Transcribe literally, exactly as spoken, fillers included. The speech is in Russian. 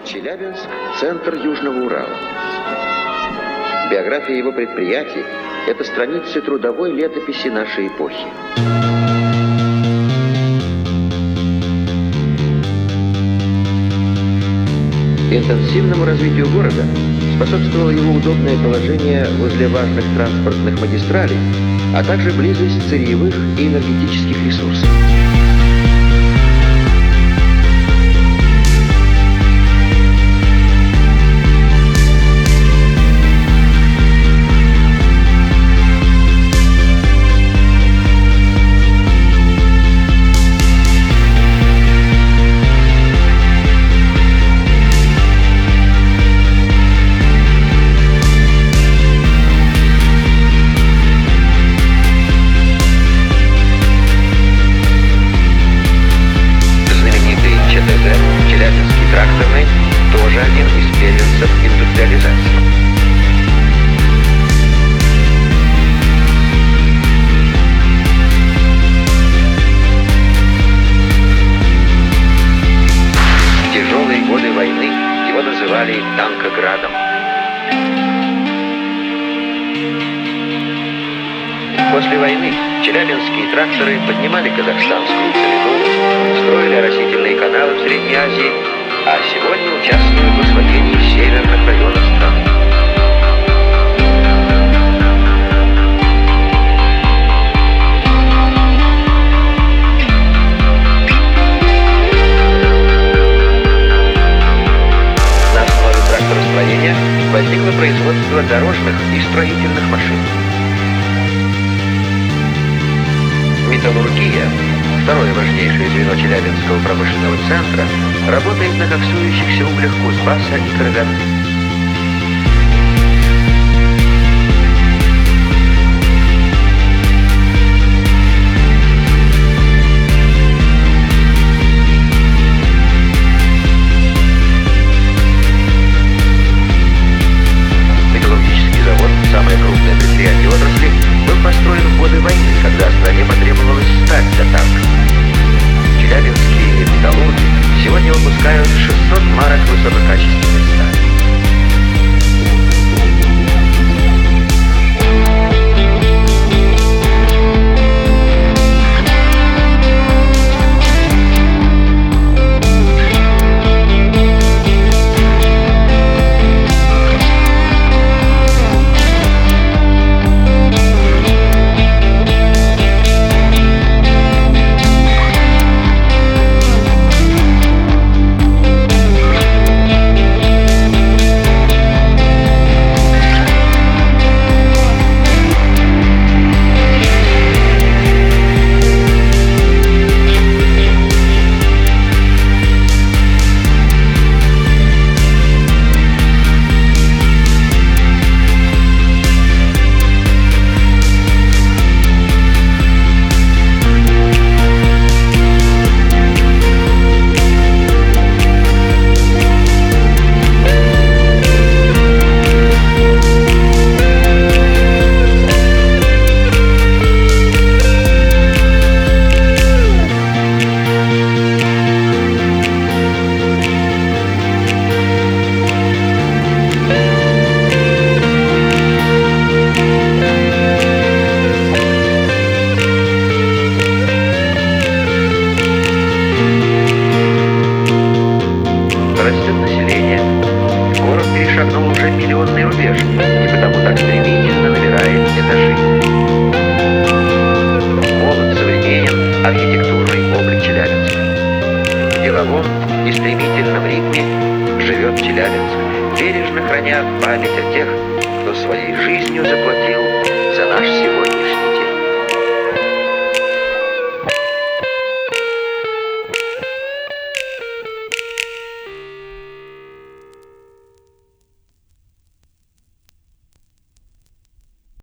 Челябинск – центр Южного Урала. Биография его предприятий – это страницы трудовой летописи нашей эпохи. Интенсивному развитию города способствовало его удобное положение возле важных транспортных магистралей, а также близость сырьевых и энергетических ресурсов. Называли Танкоградом. После войны челябинские тракторы поднимали казахстанскую целину, строили оросительные каналы в Средней Азии, а сегодня участвуют в освоении северных районов страны. Возникло производство дорожных и строительных машин. Металлургия, второе важнейшее звено Челябинского промышленного центра, работает на коксующихся углях Кузбасса и Караганы. Самое крупное предприятие отрасли был построен в годы войны, когда стране потребовалось сталь для танков. Челябинские металлурги сегодня выпускают шестьсот марок высококачественной стали. Шагнул уже миллионный рубеж, и потому так стремительно набирает этажи. Молод, современен архитектурный облик Челябинска. В деловом и стремительном ритме живет Челябинск, бережно храня память о тех, кто своей жизнью заплатил за наш сегодня.